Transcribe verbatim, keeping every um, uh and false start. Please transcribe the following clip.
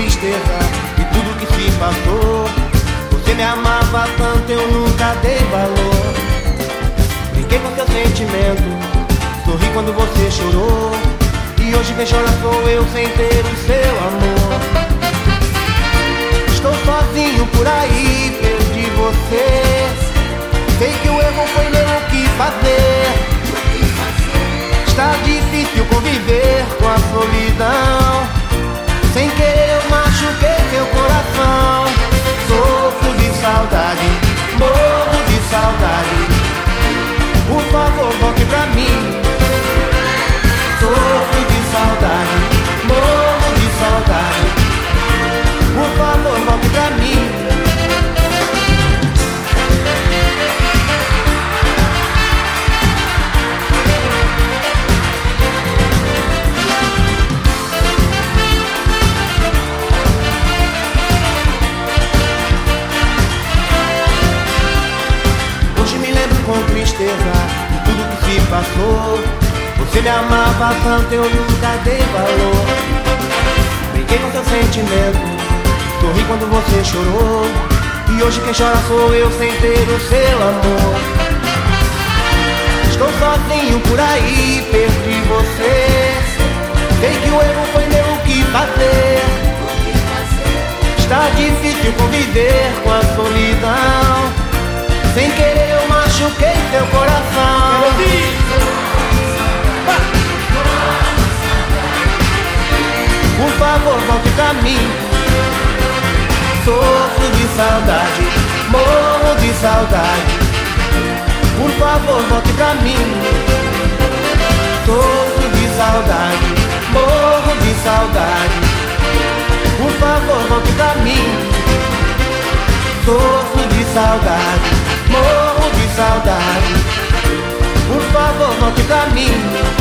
tristeza e tudo que se passou. Você me amava tanto, eu nunca dei valor. Brinquei com seu sentimento, sorri quando você chorou. E hoje quem chora sou eu sem ter o seu amor. Estou sozinho por aí, perdi você. Sei que o erro foi meu, o que fazer? Está difícil conviver com a solidão. Sem querer eu machuquei seu coração. Sofro de saudade, morro de saudade. Por favor, volte pra mim. Sofro de saudade, morro de saudade. Por favor, volte pra mim. Com tristeza de tudo que se passou. Você me amava tanto, eu nunca dei valor. Brinquei com seu sentimento, sorri quando você chorou. E hoje quem chora sou eu sem ter o seu amor. Estou sozinho por aí, perdi você. Sei que o erro foi meu, o que fazer? Está difícil conviver com a solidão. Sem querer eu machuquei teu coração. Por favor, volte pra mim. Sofro de saudade, morro de saudade. Por favor, volte pra mim. Sofro de saudade, morro de saudade. Por favor, volte pra mim. Sofro de saudade, morro de saudade. Por favor, volte pra mim.